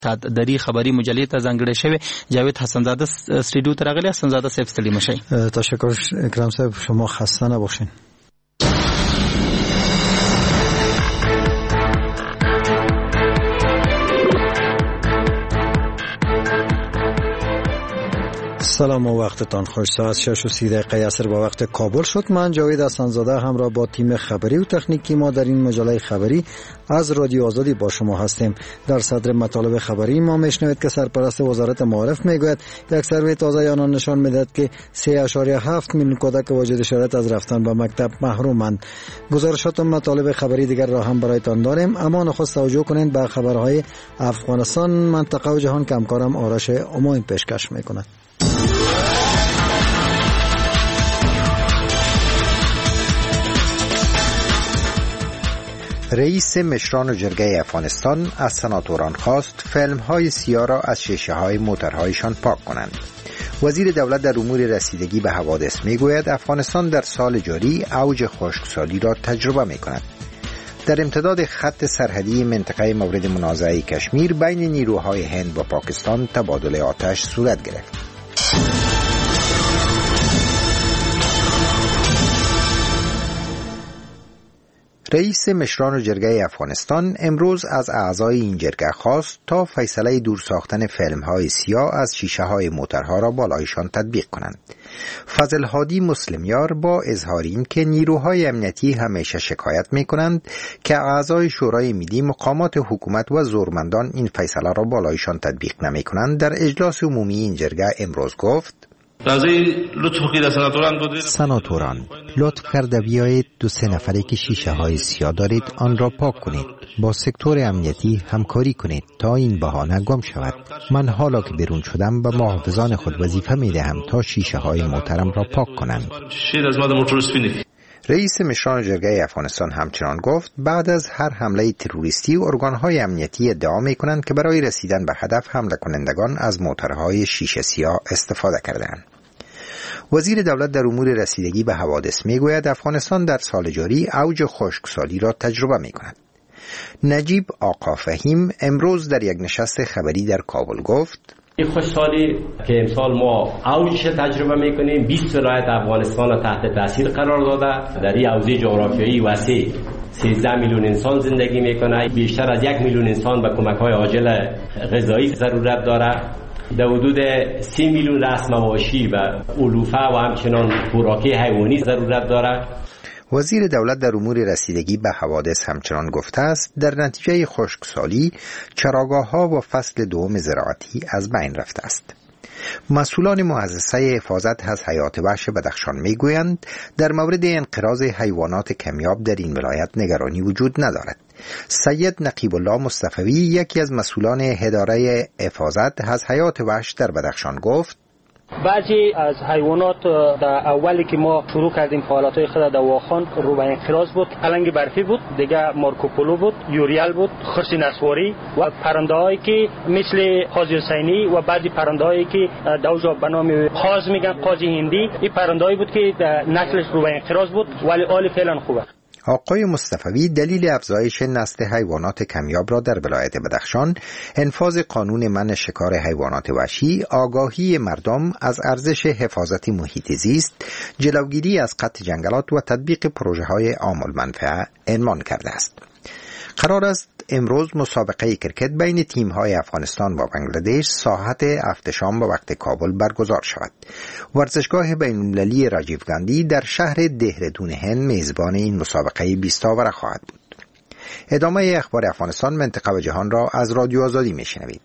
دری خبری مجلې ته ځانګړی شوی. جاوید حسن زاده استودیو ته راغلی. حسن زاده صاحب ستړي مشئ. تشکر اکرام صاحب، شما خسته نباشین. سلام و وقتتان خوش. ساعت 6:30 عصر با وقت کابل شد. من جاوید حسن زاده همراه با تیم خبری و تکنیکی ما در این مجله خبری از رادیو آزادی با شما هستیم. در صدر مطالب خبری ما میشنوید که سرپرست وزارت معارف میگوید یک سروی تازه آن نشان میدهد که 3.7 میلیون کودک واجد شرایط از رفتن به مکتب محرومند. گزارشات و مطالب خبری دیگر را هم برایتان داریم، اما نخست توجه کنید به خبرهای افغانستان، منطقه و جهان که همکارم آرش امید پیشکش میکند. رئیس مشران جرگه افغانستان از سناتوران خواست فیلم‌های سیاه را از شیشه‌های موترهایشان پاک کنند. وزیر دولت در امور رسیدگی به حوادث می‌گوید افغانستان در سال جاری اوج خشکسالی را تجربه می‌کند. در امتداد خط سرحدی منطقه مورد منازعه کشمیر بین نیروهای هند و پاکستان تبادل آتش صورت گرفت. رئیس مشران جرگه افغانستان امروز از اعضای این جرگه خواست تا فیصله دور ساختن فیلم‌های سیاه از شیشه‌های موترها را بالایشان تطبیق کنند. فضل هادی مسلمیار با اظهار این که نیروهای امنیتی همیشه شکایت می‌کنند که اعضای شورای ملی، مقامات حکومت و زورمندان این فیصله را بالایشان تطبیق نمی‌کنند، در اجلاس عمومی این جرگه امروز گفت: سناتوران، لطف کرده بیایید 2-3 نفری که شیشه های سیاه دارید آن را پاک کنید. با سکتور امنیتی همکاری کنید تا این بهانه گم شود. من حالا که بیرون شدم به محافظان خود وظیفه می دهم تا شیشه های محترم را پاک کنند. رئیس مشران جرگه افغانستان همچنان گفت بعد از هر حمله تروریستی ارگانهای امنیتی ادعا می کنند که برای رسیدن به هدف حمله کنندگان از موترهای شیشه سیاه استفاده کردند. وزیر دولت در امور رسیدگی به حوادث می گوید افغانستان در سال جاری اوج خشکسالی را تجربه می کند. نجیب آقا فهیم امروز در یک نشست خبری در کابل گفت: این خشکسالی که امسال ما اوجش تجربه میکنیم 20 ولایت افغانستان را تحت تاثیر قرار داده. در این حوزه جغرافیایی وسیع 13 میلیون انسان زندگی میکنه. بیشتر از 1 میلیون انسان به کمک‌های عاجل غذایی ضرورت داره. در حدود 30 میلیون رأس مواشی و علوفه و همچنان خوراکی حیوانی ضرورت داره. وزیر دولت در امور رسیدگی به حوادث همچنان گفته است در نتیجه خشکسالی چراگاه‌ها و فصل دوم زراعتی از بین رفته است. مسئولان مؤسسه حفاظت از حیات وحش بدخشان میگویند در مورد انقراض حیوانات کمیاب در این ولایت نگرانی وجود ندارد. سید نقیب الله مصطفی یکی از مسئولان اداره حفاظت از حیات وحش در بدخشان گفت: بعضی از حیوانات در اولی که ما شروع کردیم فعالیت‌های خود در واخان رو به انقراض بود. پلنگ برفی بود، دیگه مارکوپولو بود، یوریال بود، خرس نسواری و پرنده‌هایی که مثل قاز حسینی و بعضی پرنده‌هایی که دوجا به نام قاز میگن، قاز هندی، این پرنده‌ای بود که نسلش رو به انقراض بود ولی حال فعلا خوبه. آقای مصطفی دلیل افزایش نسل حیوانات کمیاب را در ولایت بدخشان انفاذ قانون منع شکار حیوانات وحشی، آگاهی مردم از ارزش حفاظت محیط زیست، جلوگیری از قطع جنگلات و تطبیق پروژه‌های عام المنفعه عنوان کرده است. قرار است امروز مسابقه کرکت بین تیم‌های افغانستان و بنگلادش ساعت 7 شام به وقت کابل برگزار شود. ورزشگاه بین‌المللی راجیو گاندی در شهر دهرادون هند میزبان این مسابقه 20 آور خواهد بود. ادامه اخبار افغانستان، منطقه و جهان را از رادیو آزادی میشنوید.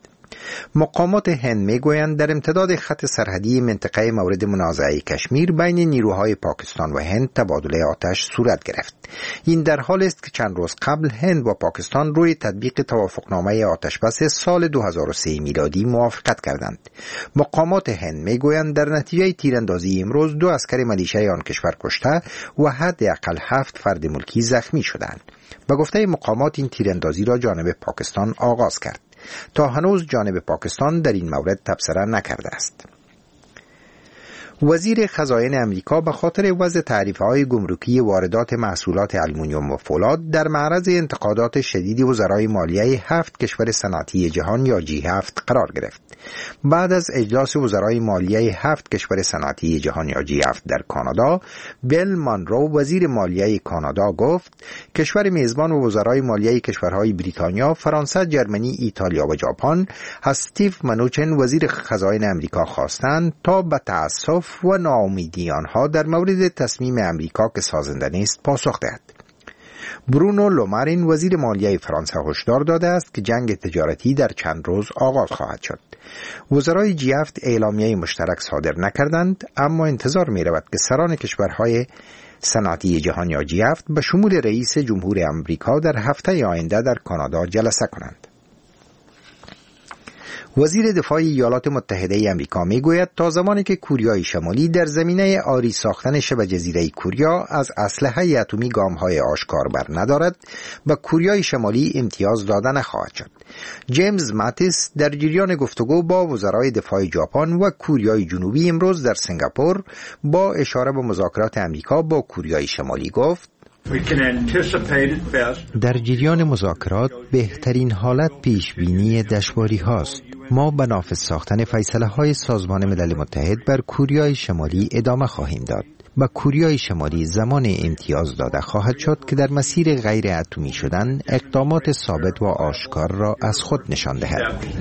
مقامات هند میگویند در امتداد خط سرحدی منطقه مورد منازعه کشمیر بین نیروهای پاکستان و هند تبادل آتش صورت گرفت. این در حالی است که چند روز قبل هند و پاکستان روی تطبیق توافقنامه آتشبس سال 2003 میلادی موافقت کردند. مقامات هند میگویند در نتیجه تیراندازی امروز 2 عسکر ملیشه آن کشور کشته و حداقل 7 فرد ملکی زخمی شدند. به گفته مقامات این تیراندازی را جانب پاکستان آغاز کرد. تا هنوز جانب پاکستان در این مورد تبصره نکرده است. وزیر خزاین امریکا به خاطر وضع تعرفه‌های گمرکی واردات محصولات آلومینیوم و فولاد در معرض انتقادات شدید وزرای مالیه 7 کشور صنعتی جهان یا G7 قرار گرفت. بعد از اجلاس وزرای مالیه 7 کشور صنعتی جهان یا G7 در کانادا، بیل مانرو وزیر مالیه کانادا گفت کشور میزبان و وزرای مالیه کشورهای بریتانیا، فرانسه، ژرمنی، ایتالیا و ژاپن از استیو منوچن وزیر خزاین امریکا خواستند تا به تأسف و ناامیدی آنها در مورد تصمیم امریکا که سازنده نیست پاسخ دهد. برونو لومارین وزیر مالیه فرانسه هشدار داده است که جنگ تجارتی در چند روز آغاز خواهد شد. وزرای G7 اعلامیه مشترک صادر نکردند، اما انتظار می رود که سران کشورهای صنعتی جهان یا G7 به شمول رئیس جمهور امریکا در هفته آینده در کانادا جلسه کنند. وزیر دفاع ایالات متحده امریکا میگوید تا زمانی که کوریای شمالی در زمینه آری ساختن شبه جزیره کوریا از اسلحه اتمی گام‌های آشکار بر ندارد، به کوریای شمالی امتیاز داده نخواهد شد. جیمز ماتیس در جریان گفتگو با وزرای دفاع ژاپن و کوریای جنوبی امروز در سنگاپور با اشاره به مذاکرات امریکا با کوریای شمالی گفت در جریان مذاکرات بهترین حالت پیشبینی دشواری هاست. ما به نافذ ساختن فیصله های سازمان ملل متحد بر کوریای شمالی ادامه خواهیم داد. به کوریای شمالی زمان امتیاز داده خواهد شد که در مسیر غیر اتمی شدن اقدامات ثابت و آشکار را از خود نشان دهد.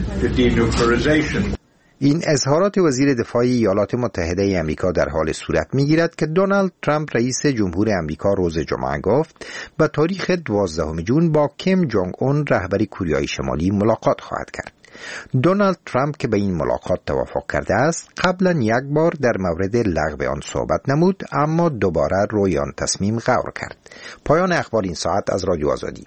این اظهارات وزیر دفاع ایالات متحده امریکا در حال صورت می‌گیرد که دونالد ترامپ رئیس جمهور امریکا روز جمعه گفت به تاریخ 12 ژوئن با کیم جونگ اون رهبر کوریای شمالی ملاقات خواهد کرد. دونالد ترامپ که به این ملاقات توافق کرده است، قبلا یک بار در مورد لغو آن صحبت نمود، اما دوباره روی آن تصمیم غور کرد. پایان اخبار این ساعت از رادیو آزادی.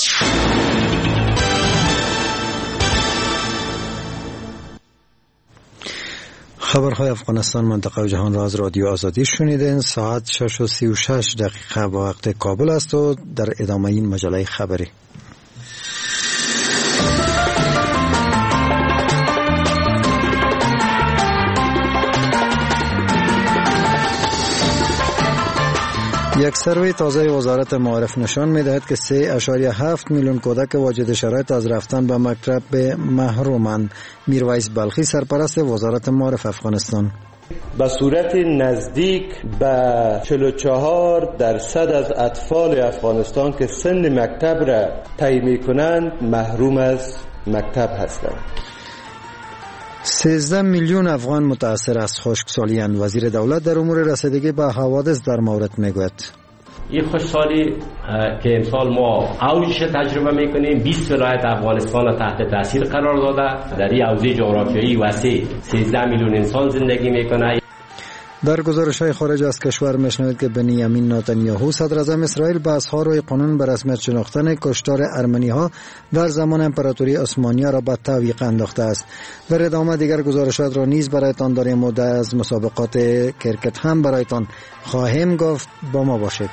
خبرهای افغانستان، منطقه و جهان را از رادیو آزادی شنیدین. ساعت 6:36 با وقت کابل است و در ادامه این مجله خبری. یک سروی تازه وزارت معارف نشان می‌دهد که 3.7 میلیون کودک واجد شرایط از رفتن به مکتب محرومند. میرویس بلخی سرپرست وزارت معارف افغانستان: به صورت نزدیک به 44% از اطفال افغانستان که سن مکتب را طی می‌کنند محروم از مکتب هستند. 13 میلیون افغان متاثر از خشکسالی‌اند. وزیر دولت در امور رسیدگی به حوادث در مورد میگوید: این خشکسالی که امسال ما اوجش تجربه میکنیم، 20 ولایت افغانستان را تحت تاثیر قرار داده. در این حوزه جغرافیایی وسیع 13 میلیون انسان زندگی میکنه. در گزارش‌های خارج از کشور میشنوید که بنیامین نتانیاهو صدر اعظم اسرائیل بحث‌ها روی قانون به رسمیت شناختن کشتار ارمنی‌ها در زمان امپراتوری عثمانی را به تعویق انداخته است. در ادامه دیگر گزارشات را نیز برایتان داریم و از مسابقات کرکت هم برایتان خواهیم گفت. با ما باشید.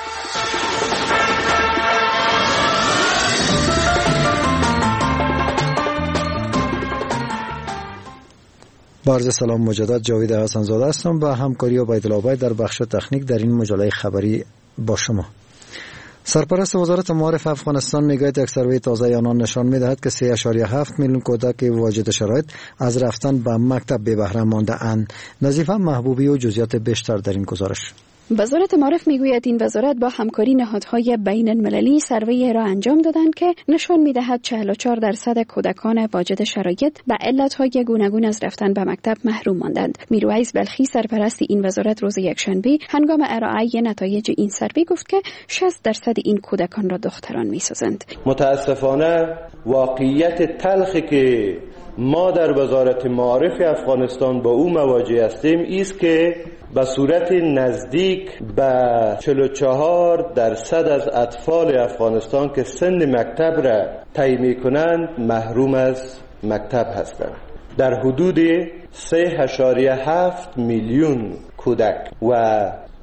با عرض سلام مجدد، جاوید حسن زاده هستم و همکاری عبیدالله در بخش تکنیک در این مجله خبری با شما. سرپرست وزارت معارف افغانستان میگوید یک سروی تازه آنان نشان میدهد که 3.7 میلیون کودک واجد شرایط از رفتن به مکتب بی بهره مانده اند. نظیفه محبوبی و جزئیات بیشتر در این گزارش. وزارت معارف میگوید این وزارت با همکاری نهادهای بین المللی سروی را انجام دادند که نشان میدهد 44% کودکان واجد شرایط به علتهای گوناگون از رفتن به مکتب محروم ماندند. میرویس بلخی سرپرست این وزارت روز یکشنبه هنگام ارائه نتایج این سروی گفت که 60% این کودکان را دختران میسازند. متاسفانه واقعیت تلخی که ما در وزارت معارف افغانستان با او مواجه هستیم است که به صورت نزدیک به 44% از اطفال افغانستان که سن مکتب را طی می‌کنند محروم از مکتب هستند. در حدود 3.7 میلیون کودک و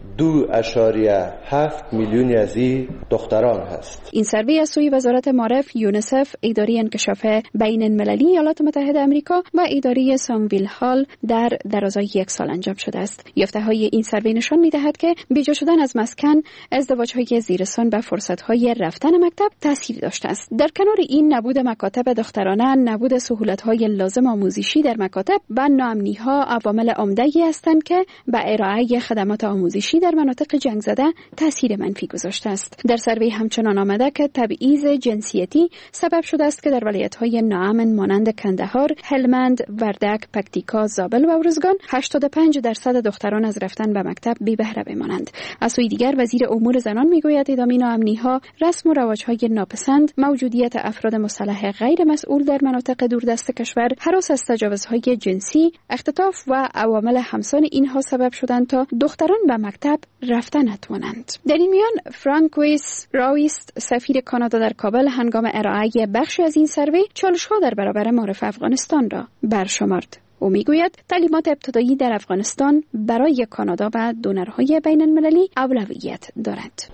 2.7 میلیون از این دختران هست. این سروی از سوی وزارت معارف، یونیسف، اداره انکشاف بین المللی ایالات متحده آمریکا و اداره سامویل هال در درازای 1 سال انجام شده است. یافته‌های این سروی نشان می‌دهد که بیجا شدن از مسکن، ازدواج‌های زیرسان و فرصت‌های رفتن مکتب تاثیر داشته است. در کنار این، نبود مکاتب دخترانه، نبود سهولت‌های لازم آموزشی در مکاتب و ناامنی‌ها عوامل عمده‌ای هستند که به ارائه خدمات آموزشی در مناطق جنگ زده تاثیر منفی گذاشته است. در سروی همچنان آمده که تبعیض جنسیتی سبب شده است که در ولایت‌های ناامن مانند کندهار، هلمند، وردک، پکتیکا، زابل و ارزگان 85% دختران از رفتن به مکتب بی بهره بمانند. از سوی دیگر، وزیر امور زنان میگوید ادامه ناامنی‌ها، رسم و رواج‌های ناپسند، موجودیت افراد مسلح غیر مسئول در مناطق دوردست کشور، هراس از تجاوزهای جنسی، اختطاف و عوامل همسان اینها سبب شدند تا دختران به مکتب رفتن نتوانند. در این میان فرانکویس راویست، سفیر کانادا در کابل، هنگام ارائه بخشی از این سروی چالش‌ها در برابر معارف افغانستان را برشمرد. او میگوید تعلیمات ابتدایی در افغانستان برای کانادا و دونرهای بین المللی اولویت دارد.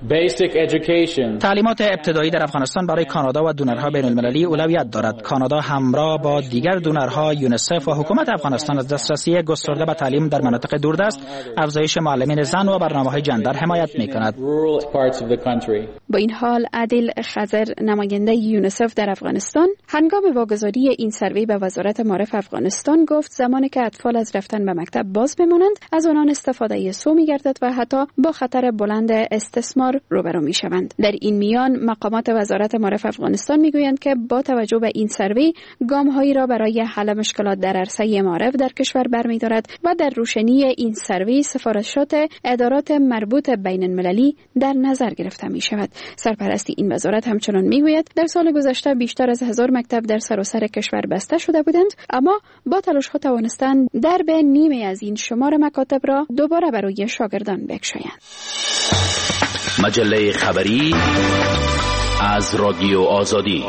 تعلیمات ابتدایی در افغانستان برای کانادا و دونرهای بین المللی اولویت دارد. کانادا همراه با دیگر دونرها، یونیسف و حکومت افغانستان از دسترسی گسترده به تعلیم در مناطق دوردست، افزایش معلمین زن و برنامه‌های جندر حمایت می‌کند. با این حال، عادل خضر، نماینده یونیسف در افغانستان، هنگام واگذاری این سروی به وزارت معارف افغانستان گفت زمانی که اطفال از رفتن به مکتب باز بمانند، از آنان استفاده سو می‌گردد و حتی با خطر بلند استثمار روبرو می‌شوند. در این میان، مقامات وزارت معارف افغانستان می‌گویند که با توجه به این سروی، گام‌هایی را برای حل مشکلات در عرصه معارف در کشور برمی‌دارد و در روشنی این سروی سفارشات ادارات مربوط بین المللی در نظر گرفته می‌شود. سرپرستی این وزارت همچنان می‌گوید در سال گذشته بیشتر از 1000 مکتب در سراسر کشور بسته شده بودند، اما با تلاش‌ها توانستند درب نیمه از این شمار مکاتب را دوباره برای شاگردان بگشایند. مجله خبری از رادیو آزادی.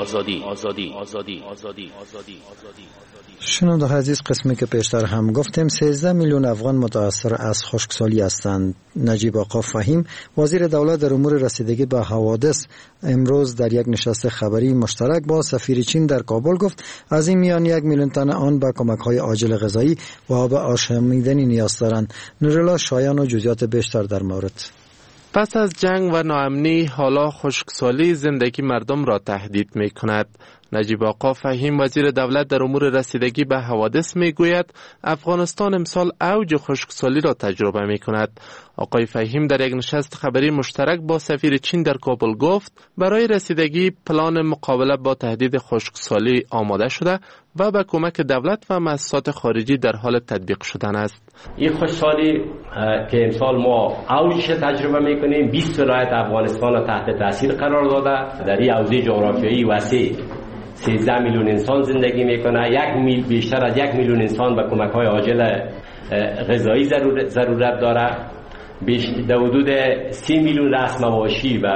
شنونده عزیز، قسمی که پیشتر هم گفتیم 13 میلیون افغان متاثر از خشکسالی هستند. نجیب آقا فهیم، وزیر دولت در امور رسیدگی به حوادث، امروز در یک نشست خبری مشترک با سفیر چین در کابل گفت از این میان 1 میلیون تن آن به کمک‌های عاجل غذایی و آب آشامیدنی نیاز دارند. نورالله شایان و جزئیات بیشتر در مورد. پس از جنگ و ناامنی، حالا خشکسالی زندگی مردم را تهدید می کند. نجیب آقا فهیم، وزیر دولت در امور رسیدگی به حوادث می گوید افغانستان امسال اوج خشکسالی را تجربه می کند. آقای فهیم در یک نشست خبری مشترک با سفیر چین در کابل گفت برای رسیدگی پلان مقابله با تهدید خشکسالی آماده شده و به کمک دولت و مؤسسات خارجی در حال تطبیق شدن است. این خشکسالی که امسال ما اوجش تجربه میکنیم، 20 ولایت افغانستان را تحت تاثیر قرار داده. در این حوزه جغرافیایی وسیع 13 میلیون انسان زندگی میکنه. بیشتر از 1 میلیون انسان به کمک‌های عاجل غذایی ضرورت داره. در حدود 30 میلیون رأس مواشی و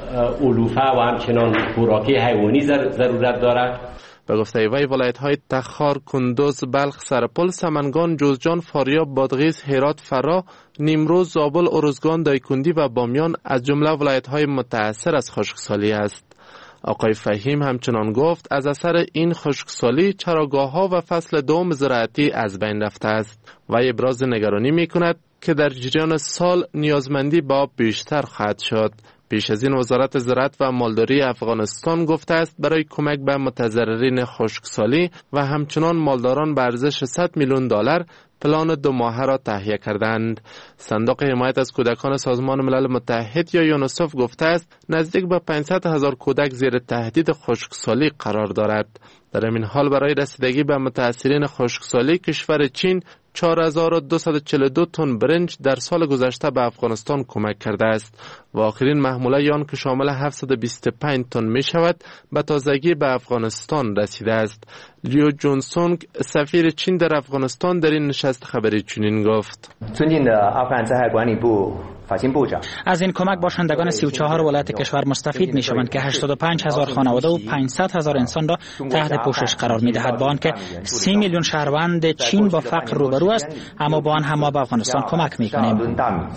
علوفه و همچنان خوراکی حیوانی ضرورت داره. به گفته وی، ولایت‌های تخار، کندوز، بلخ، سرپل، سمنگان، جوزجان، فاریاب، بادغیس، هرات، فرا، نیمروز، زابل، ارزگان، دایکندی و بامیان از جمله ولایت‌های متأثر از خشکسالی است. آقای فهیم همچنان گفت از اثر این خشکسالی چراگاه‌ها و فصل دوم زراعتی از بین رفته است و ابراز نگرانی می‌کند که در جریان سال نیازمندی به آب بیشتر خواهد شد. پیش از این وزارت زراعت و مالداری افغانستان گفته است برای کمک به متضررین خشکسالی و همچنان مالداران به ارزش 100 میلیون دلار پلان 2 ماهه را تهیه کردند. صندوق حمایت از کودکان سازمان ملل متحد یا یونیسف گفته است نزدیک به 500,000 کودک زیر تهدید خشکسالی قرار دارد. در این حال برای رسیدگی به متاثرین خشکسالی، کشور چین 4242 تن برنج در سال گذشته به افغانستان کمک کرده است و آخرین محموله آن که شامل 725 تن می شود به تازگی به افغانستان رسیده است. لیو جونسونگ سفیر چین در افغانستان در این نشست خبری چنین گفت: از این کمک باشندگان 34 ولایت کشور مستفید می شوند که 85,000 خانواده و 500,000 انسان را تحت پوشش قرار می دهد. با آنکه 30 میلیون شهروند چین با فقر روبرو است، اما با آن هم ما به افغانستان کمک می کنیم.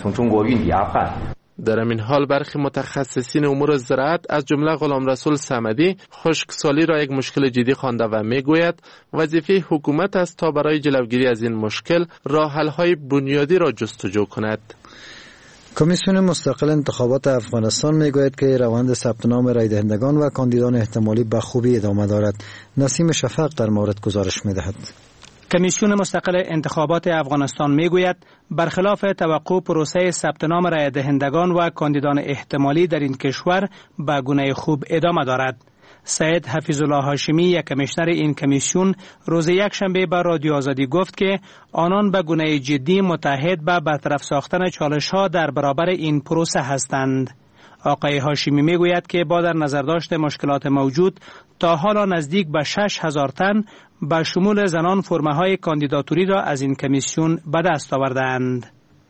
در این حال برخی متخصصین امور زراعت از جمله غلام رسول صمدی خشکسالی را یک مشکل جدی خوانده و میگوید وظیفه حکومت است تا برای جلوگیری از این مشکل راه حل‌های بنیادی را جستجو کند. کمیسیون مستقل انتخابات افغانستان میگوید که روند ثبت نام رای دهندگان و کاندیدان احتمالی به خوبی ادامه دارد. نسیم شفق در مورد گزارش میدهد. کمیسیون مستقل انتخابات افغانستان میگوید برخلاف توقع پروسه ثبت نام رای دهندگان و کاندیدان احتمالی در این کشور به گونه خوب ادامه دارد. سید حفیظ الله هاشمی، یک کمیشنر این کمیسیون، روز یکشنبه به رادیو آزادی گفت که آنان به گونه جدی متحد به برطرف ساختن چالش‌ها در برابر این پروسه هستند. آقای هاشمی میگوید که با در نظر داشت مشکلات موجود تا حالا نزدیک به 6,000 تن به شمول زنان فرمه‌های کاندیداتوری را از این کمیسیون به دست آوردند.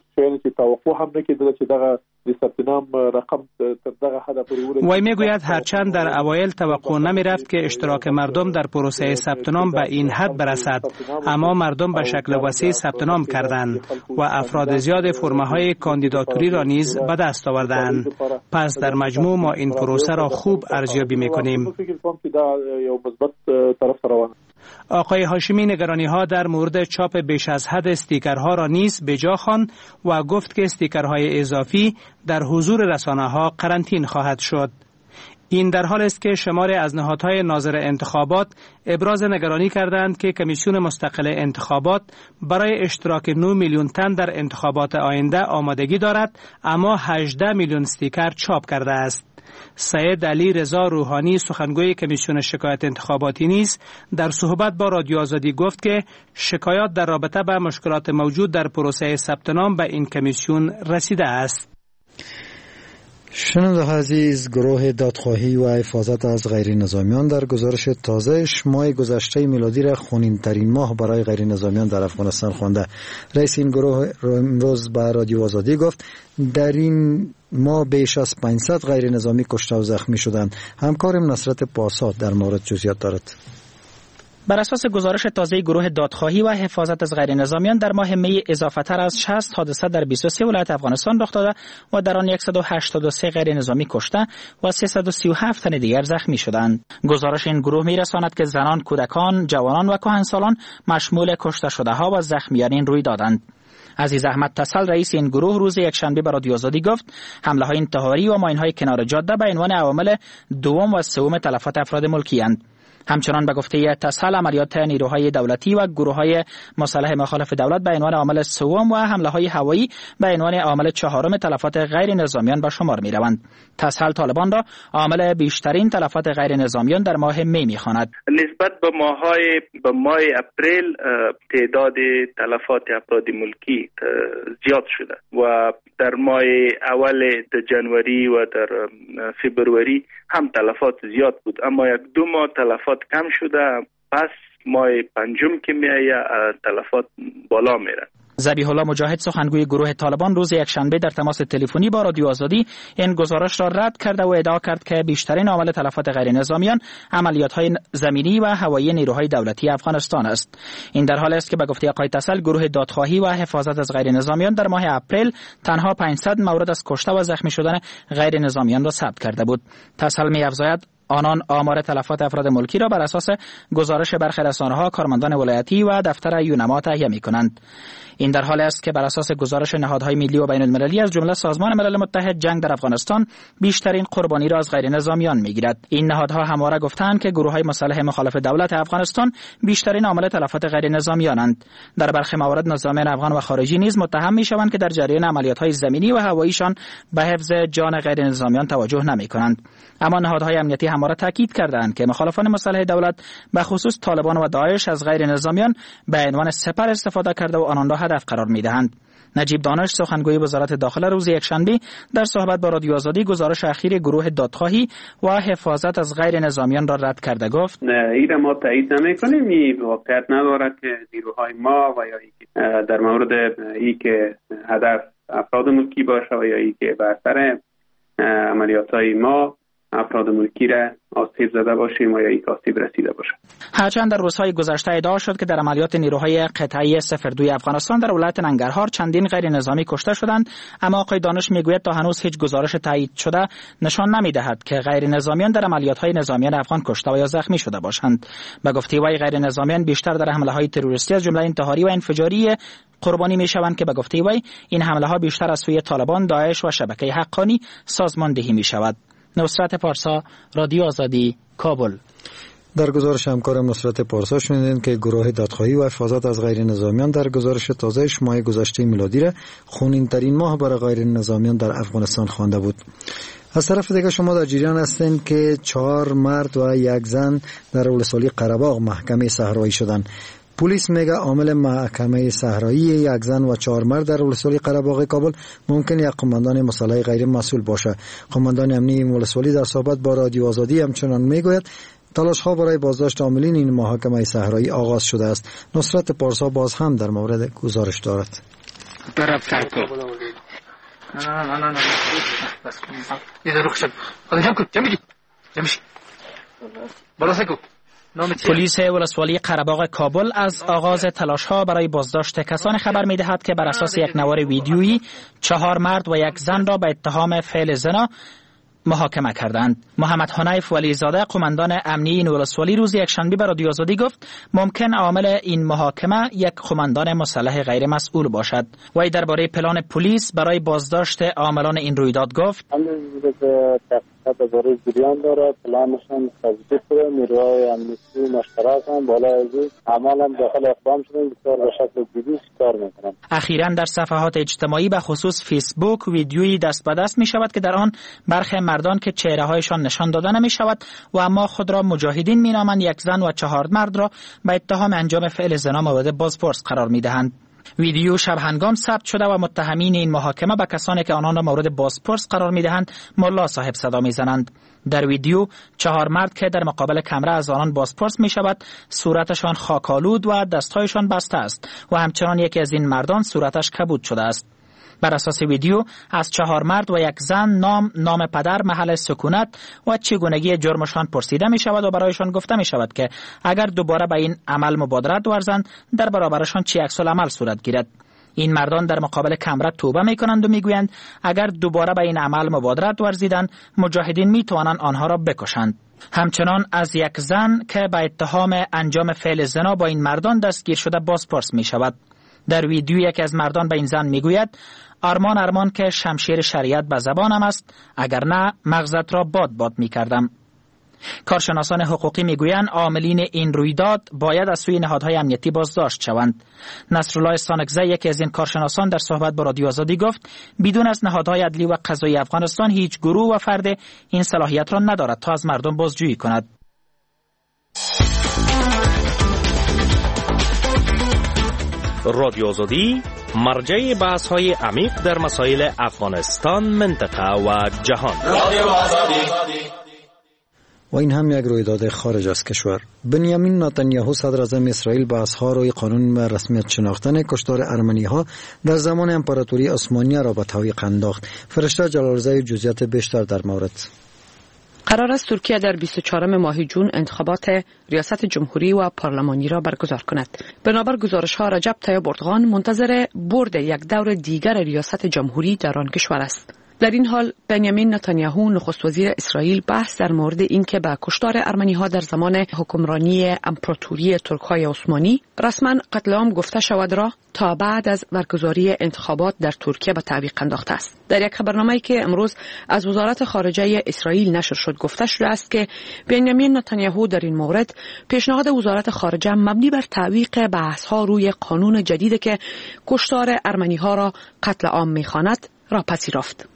وی میگوید هرچند در اوایل توقع نمی رفت که اشتراک مردم در پروسه ثبت نام به این حد برسد، اما مردم به شکل وسیع ثبت نام کردند و افراد زیاد فرمه‌های کاندیداتوری را نیز به دست آوردند. پس در مجموع ما این پروسه را خوب ارزیابی می‌کنیم. آقای هاشمی نگرانی‌ها در مورد چاپ بیش از حد استیکرها را نیز به جا خواند و گفت که استیکرهای اضافی در حضور رسانه‌ها قرنطین خواهد شد. این در حال است که شماری از نهادهای ناظر انتخابات ابراز نگرانی کردند که کمیسیون مستقل انتخابات برای اشتراک 9 میلیون تن در انتخابات آینده آمادگی دارد، اما 18 میلیون استیکر چاپ کرده است. سید علی رضا روحانی، سخنگوی کمیسیون شکایت انتخاباتی، نیز در صحبت با رادیو آزادی گفت که شکایات در رابطه با مشکلات موجود در پروسه ثبت نام به این کمیسیون رسیده است. شنونده عزیز، گروه دادخواهی و حفاظت از غیر نظامیان در گزارش تازه‌اش ماه گذشته میلادی را خونین‌ترین ماه برای غیر نظامیان در افغانستان خوانده. رئیس این گروه امروز به رادیو آزادی گفت در این ماه بیش از 500 غیر نظامی کشته و زخمی شدند. همکارم نصرت پاسا در مورد جزئیات دارد. بر اساس گزارش تازه گروه دادخواهی و حفاظت از غیر نظامیان در ماه می اضافه‌تر از 60 حادثه در 23 ولایت افغانستان رخ داده و در آن 183 غیر نظامی کشته و 337 تن دیگر زخمی شدند. گزارش این گروه می‌رساند که زنان، کودکان، جوانان و کهنسالان مشمول کشته شده‌ها و زخمیان این رویدادند. عزیز احمد تسل، رئیس این گروه، روز یکشنبه به رادیو آزادی گفت حمله‌های انتحاری و ماین‌های کنار جاده به عنوان عوامل دوم و سوم تلفات افراد ملکی اند. همچنان به گفته تسهل عملیات نیروهای دولتی و گروه‌های مسلح مخالف دولت به عنوان عامل سوم و حمله‌های هوایی به عنوان عامل چهارم تلفات غیر نظامیان به شمار می‌روند. تسهل طالبان را عامل بیشترین تلفات غیر نظامیان در ماه می می‌خواند. نسبت به ماه اپریل تعداد تلفات افراد ملکی زیاد شده و در ماه اول جنوری و در فبروری هم تلفات زیاد بود، اما یک دو ماه تلفات کم شده. پس ماه پنجم که میآید تلفات بالا میره. ذبیح الله مجاهد، سخنگوی گروه طالبان، روز یکشنبه در تماس تلفنی با رادیو آزادی این گزارش را رد کرده و ادعا کرد که بیشترین عامل تلفات غیر نظامیان عملیات‌های زمینی و هوایی نیروهای دولتی افغانستان است. این در حالی است که به گفته آقای تسل گروه دادخواهی و حفاظت از غیر نظامیان در ماه اپریل تنها 500 مورد از کشته و زخمی شدن غیر نظامیان را ثبت کرده بود. تسل می‌افزاید آنان آمار تلفات افراد ملکی را بر اساس گزارش برخی رسانه‌ها، کارمندان ولایتی و دفتر یونما تهیه می‌کنند. این در حالی است که بر اساس گزارش نهادهای ملی و بین‌المللی از جمله سازمان ملل متحد، جنگ در افغانستان بیشترین قربانی را از غیر نظامیان می‌گیرد. این نهادها همواره گفتند که گروه‌های مسلح مخالف دولت افغانستان بیشترین عامل تلفات غیر نظامیانند. در برخی موارد نظامیان افغان و خارجی نیز متهم می‌شوند که در جریان عملیات‌های زمینی و هواییشان به حفظ جان غیر نظامیان توجه نمی‌کنند. اما نهادهای امنیتی همواره تاکید کردند که مخالفان مسلح دولت به خصوص طالبان و داعش از غیر نظامیان به عنوان سپر استفاده کرده و آنان را هدف قرار می‌دهند. نجیب دانش سخنگوی وزارت داخله روز یکشنبه در صحبت با رادیو آزادی گزارش اخیر گروه دادخواهی و حفاظت از غیر نظامیان را رد کرده گفت این ما تایید نمی‌کنیم. این واقعیت ندارد که نیروهای ما و یا در مورد این که هدف افراد ملکی باشه و یا این که بر سر عملیات‌های ما افراد ملکی را آسیب زده باشیم و یا یک آسیب رسیده باشه. هرچند در روزهای گذشته ادعا شد که در عملیات نیروهای قطعی 02 افغانستان در ولایت ننگرهار چندین غیر نظامی کشته شدند، اما آقای دانش میگوید تا هنوز هیچ گزارش تایید شده نشان نمیدهد که غیر نظامیان در عملیات‌های نظامیان افغان کشته و یا زخمی شده باشند. به گفته وی غیر نظامیان بیشتر در حمله‌های تروریستی از جمله انتحاری و انفجاری قربانی میشوند که به گفته وی این حمله‌ها بیشتر از سوی طالبان، داعش و شبکه حقانی سازماندهی میشود. نصرت پارسا، رادیو آزادی، کابل. در گزارش همکارم نصرت پارسا شنیدین که گروه دادخواهی و حفاظت از غیر نظامیان در گزارش تازه‌اش ماه گذشته میلادی را خونین‌ترین ماه برای غیر نظامیان در افغانستان خوانده بود. از طرف دیگه شما در جریان هستین که 4 مرد و 1 زن در ولسوالی قره‌باغ محکمه صحرایی شدند. پلیس میگه عامل محکمه صحرایی 1 زن و 4 مرد در ولسوالی قره‌باغ کابل ممکن یک قماندان مسلح غیر مسئول باشه. قماندان امنیتی ولسوالی در صحبت با رادیو آزادی همچنان میگوید تلاش‌ها برای بازداشت عاملین این محاکمه صحرایی آغاز شده است. نصرت پارسا باز هم در مورد گزارش دارد. پلیس ولسوالی قره‌باغ کابل از آغاز تلاش‌ها برای بازداشت کسان خبر می‌دهد که بر اساس یک نوار ویدیویی 4 مرد و 1 زن را به اتهام فعل زنا محاکمه کردند. محمد حنیف ولیزاده قماندان امنی این ولسوالی روز یکشنبه به رادیو آزادی گفت ممکن عامل این محاکمه یک قماندان مسلح غیر مسئول باشد. وی درباره پلان پلیس برای بازداشت عاملان این رویداد گفت درباره جریان داره، پلانشان تثبیت شده، نیروهای امنیتی مشترک هم بالا ازی عملا داخل اقدام شدن، بسیار به شکل جدی کار میکنن. اخیراً در صفحات اجتماعی به خصوص فیسبوک ویدیویی دست به دست می شود که در آن برخی مردان که چهره هایشان نشان داده نمی شود و اما خود را مجاهدین می نامند 1 زن و 4 مرد را به اتهام انجام فعل زنا مورد بازپرس قرار می دهند. ویدیو شب هنگام ثبت شده و متهمین این محاکمه به کسانی که آنان را مورد بازپرس قرار می‌دهند ملا صاحب صدا می‌زنند. در ویدیو 4 مرد که در مقابل کمره از آنان بازپرس می‌شود صورتشان خاک‌آلود و دست‌هایشان بسته است و همچنان یکی از این مردان صورتش کبود شده است. بر اساس ویدیو از 4 مرد و 1 زن نام پدر، محل سکونت و چگونگی جرمشان پرسیده می شود و برایشان گفته می شود که اگر دوباره به این عمل مبادرت ورزند در برابرشان چه عکس‌العمل صورت گیرد. این مردان در مقابل کمره توبه می کنند و می گویند اگر دوباره به این عمل مبادرت ورزیدند مجاهدین می توانند آنها را بکشند. همچنان از 1 زن که به اتهام انجام فعل زنا با این مردان دستگیر شده بازپرس می شود. در ویدیو یکی از مردان به این زن می گوید آرمان که شمشیر شریعت به زبانم است، اگر نه مغزت را باد می کردم. کارشناسان حقوقی می گویند عاملین این رویداد باید از سوی نهادهای امنیتی بازداشت شوند. نصرالله سانکزی یکی از این کارشناسان در صحبت با رادیو آزادی گفت بدون از نهادهای عدلی و قضایی افغانستان هیچ گروه و فرد این صلاحیت را ندارد تا از مردم بازجویی کند. رادیو آزادی مرجع بحث‌های عمیق در مسائل افغانستان، منطقه و جهان. رادیو آزادی. و این هم یک رویداد خارج از کشور. بنیامین نتانیاهو صدر اعظم اسرائیل به اظهار روی قانون به رسمیت شناختن کشتار ارمنی‌ها در زمان امپراتوری عثمانی را به تعویق انداخت. فرشته جلالزاده جزئیات بیشتر در مورد. قرار است ترکیه در 24 ماه جون انتخابات ریاست جمهوری و پارلمانی را برگزار کند. بنابر گزارش‌ها رجب طیب اردوغان منتظر برد یک دور دیگر ریاست جمهوری در آن کشور است. در این حال بنیامین نتانیاهو نخست وزیر اسرائیل بحث در مورد اینکه به کشتار ارمنی‌ها در زمان حکمرانی امپراتوری ترک‌های عثمانی رسما قتل عام گفته شود را تا بعد از برگزاری انتخابات در ترکیه به تعویق انداخته است. در یک خبرنامه‌ای که امروز از وزارت خارجه اسرائیل نشر شد گفته شده است که بنیامین نتانیاهو در این مورد پیشنهاد وزارت خارجه مبنی بر تعویق بحث‌ها روی قانون جدیدی که کشتار ارمنی‌ها را قتل عام می‌خواند را پذیرفت.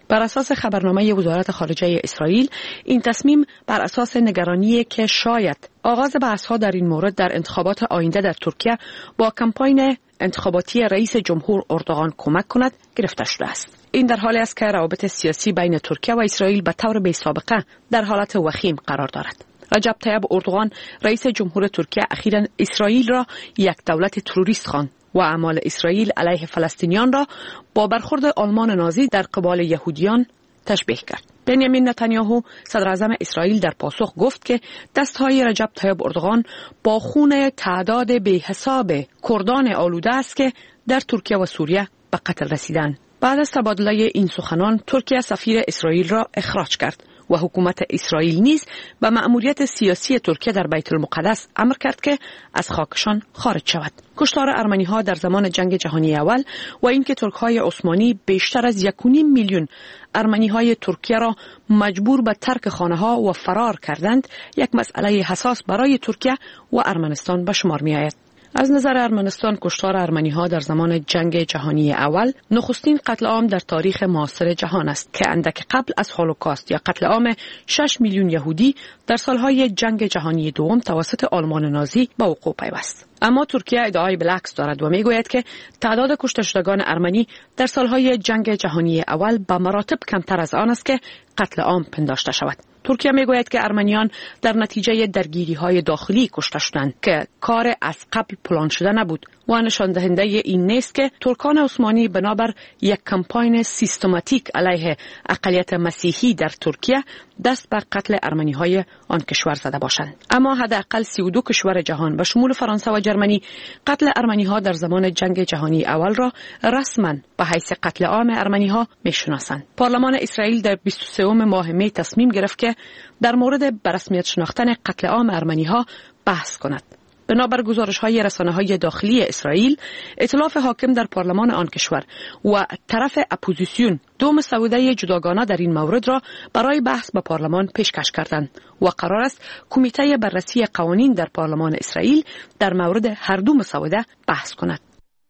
بر اساس خبرنامه وزارت خارجه اسرائیل، این تصمیم بر اساس نگرانی که شاید آغاز بحث‌ها در این مورد در انتخابات آینده در ترکیه با کمپاین انتخاباتی رئیس جمهور اردوغان کمک کند گرفته شده است. این در حالی است که روابط سیاسی بین ترکیه و اسرائیل به طور بی‌سابقه در حالت وخیم قرار دارد. رجب طیب اردوغان رئیس جمهور ترکیه اخیراً اسرائیل را یک دولت تروریست خواند و اعمال اسرائیل علیه فلسطینیان را با برخورد آلمان نازی در قبال یهودیان تشبیه کرد. بنیامین نتانیاهو صدر اعظم اسرائیل در پاسخ گفت که دستهای رجب طیب اردوغان با خون تعداد بی‌حساب کردان آلوده است که در ترکیه و سوریه به قتل رسیدند. بعد از تبادله این سخنان، ترکیه سفیر اسرائیل را اخراج کرد و حکومت اسرائیل نیز به مأموریت سیاسی ترکیه در بیت المقدس امر کرد که از خاکشان خارج شود. کشتار ارمنی‌ها در زمان جنگ جهانی اول و اینکه ترک‌های عثمانی بیشتر از 1.5 میلیون ارمنی‌های ترکیه را مجبور به ترک خانه‌ها و فرار کردند، یک مسئله حساس برای ترکیه و ارمنستان به شمار می‌آید. از نظر ارمنستان، کشتار ارمنی‌ها در زمان جنگ جهانی اول نخستین قتل عام در تاریخ معاصر جهان است که اندک قبل از هولوکاست یا قتل عام 6 میلیون یهودی در سالهای جنگ جهانی دوم توسط آلمان نازی به وقوع پیوست. اما ترکیه ادعای بالعکس دارد و میگوید که تعداد کشته شدگان ارمنی در سالهای جنگ جهانی اول به مراتب کمتر از آن است که قتل عام پنداشته شود. ترکیه میگوید که ارمنیان در نتیجه درگیری‌های داخلی کشته شدند که کار از قبل پلان شده نبود و نشان دهنده این نیست که ترکان عثمانی بنابر یک کمپاین سیستماتیک علیه اقلیت مسیحی در ترکیه دست به قتل ارمنی‌های آن کشور زده باشند. اما حداقل 32 کشور جهان به شمول فرانسه و جرمنی قتل ارمنی‌ها در زمان جنگ جهانی اول را رسما به حیث قتل عام ارمنی‌ها می‌شناسند. پارلمان اسرائیل در 23 ماه می تصمیم گرفت که در مورد برسمیت شناختن قتل عام ارمنی‌ها بحث کند. بنابر گزارش‌های رسانه‌های داخلی اسرائیل، ائتلاف حاکم در پارلمان آن کشور و طرف اپوزیسیون دو مسوده جداگانه در این مورد را برای بحث به پارلمان پیشکش کردند و قرار است کمیته بررسی قوانین در پارلمان اسرائیل در مورد هر دو مسوده بحث کند.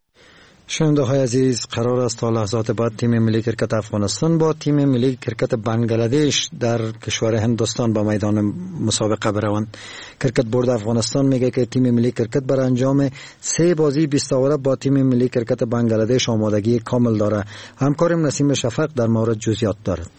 شنونده های عزیز، قرار است تا لحظات بعد تیم ملی کرکت افغانستان با تیم ملی کرکت بنگلادش در کشور هندوستان به میدان مسابقه بروند. کرکت بورد افغانستان میگه که تیم ملی کرکت برای انجام 3 بازی 20 اوره با تیم ملی کرکت بنگلادش آمادگی کامل داره. همکارم نسیم شفق در مورد جزئیات دارد.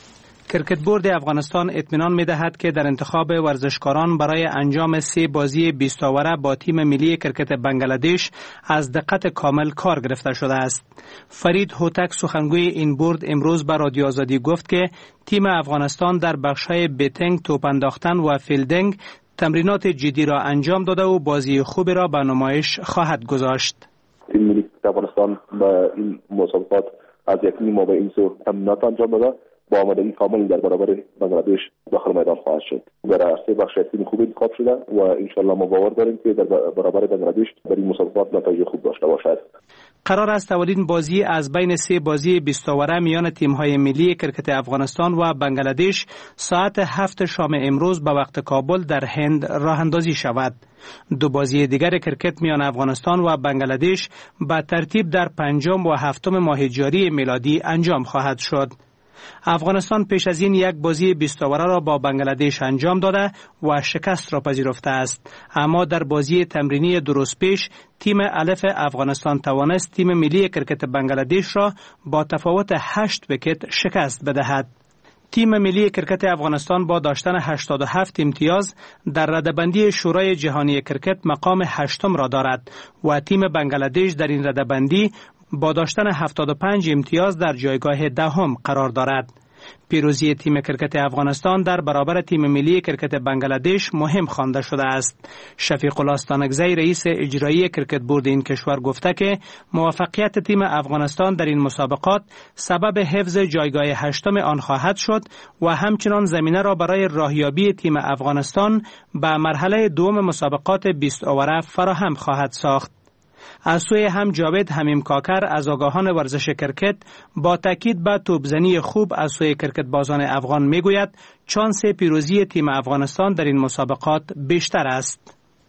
کرکت بورد افغانستان اطمینان می‌دهد که در انتخاب ورزشکاران برای انجام 3 بازی 20 اوره با تیم ملی کرکت بنگلادش از دقت کامل کار گرفته شده است. فرید هوتک سخنگوی این بورد امروز به رادیو آزادی گفت که تیم افغانستان در بخش‌های بیتینگ، توپ انداختن و فیلدینگ تمرینات جدی را انجام داده و بازی خوبی را به نمایش خواهد گذاشت. تیم ملی افغانستان به این مسابقات از یک نیم به این سو تمرینات انجام داده با آمادگی کامل در برابر بنگلادش داخل میدان خواهد شد. در 3 بخش تیم خوب انتخاب شده و ان شاء الله ما باور داریم که در برابر بنگلادش در این مسابقات نتایج خوب داشته باشد. قرار است اولین بازی از بین 3 بازی 20 اوره میان تیم‌های ملی کرکت افغانستان و بنگلادش ساعت 7 شام امروز به وقت کابل در هند راه اندازی شود. 2 بازی دیگر کرکت میان افغانستان و بنگلادش به ترتیب در 5 و 7 ماه جاری میلادی انجام خواهد شد. افغانستان پیش از این 1 بازی 20 اوره را با بنگلادش انجام داده و شکست را پذیرفته است، اما در بازی تمرینی درست پیش تیم الف افغانستان توانست تیم ملی کرکت بنگلادش را با تفاوت 8 ویکت شکست بدهد. تیم ملی کرکت افغانستان با داشتن 87 امتیاز در رده‌بندی شورای جهانی کرکت مقام 8 را دارد و تیم بنگلادش در این رده‌بندی با داشتن 75 امتیاز در جایگاه 10 قرار دارد. پیروزی تیم کرکت افغانستان در برابر تیم ملی کرکت بنگلادش مهم خوانده شده است. شفیق الله استانکزی رئیس اجرایی کرکت بورد این کشور گفته که موفقیت تیم افغانستان در این مسابقات سبب حفظ جایگاه 8 آن خواهد شد و همچنان زمینه را برای راهیابی تیم افغانستان به مرحله دوم مسابقات 20 اوره فراهم خواهد ساخت. از سوی هم جاوید حمیم کاکر از آگاهان ورزش کرکت با تاکید به توپزنی خوب از سوی کرکت بازان افغان میگوید شانس پیروزی تیم افغانستان در این مسابقات بیشتر است.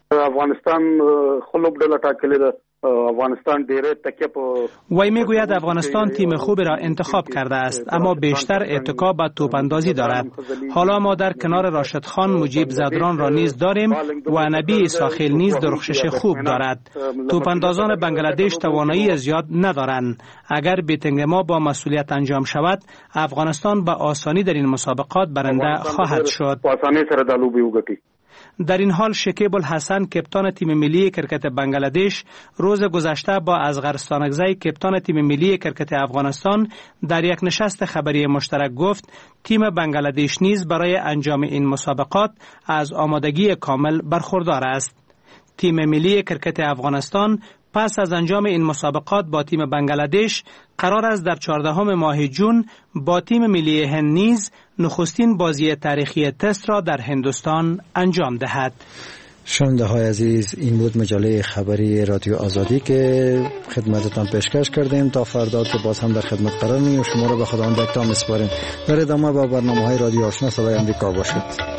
افغانستان خلوب ډله ټاکلې ده. افغانستان ډیره تکیه په وی میگوید افغانستان تیم خوبی را انتخاب کرده است اما بیشتر اتکا به توپ اندازی دارد. حالا ما در کنار راشد خان مجیب زدران را نیز داریم و نبی ساخیل نیز درخشش خوب دارد. توپ اندازان بنگلادش توانایی زیاد ندارند. اگر بیتنگ ما با مسئولیت انجام شود افغانستان به آسانی در این مسابقات برنده خواهد شد. در این حال شکیب الحسن کپتان تیم ملی کرکت بنگلادش روز گذشته با اصغر ستانکزی کپتان تیم ملی کرکت افغانستان در یک نشست خبری مشترک گفت تیم بنگلادش نیز برای انجام این مسابقات از آمادگی کامل برخوردار است. تیم ملی کرکت افغانستان پس از انجام این مسابقات با تیم بنگلادش قرار است در 14 ماه جون با تیم ملی هند نیز نخستین بازی تاریخی تست را در هندوستان انجام دهد. شنونده های عزیز، این بود مجله خبری رادیو آزادی که خدمتتان پیشکش کردیم. تا فردا که باز هم در خدمت قرار می‌گیریم. شما را به خداوند یکتا می‌سپاریم. در ادامه با برنامه‌های رادیو آشنا صدای آمریکا باشید.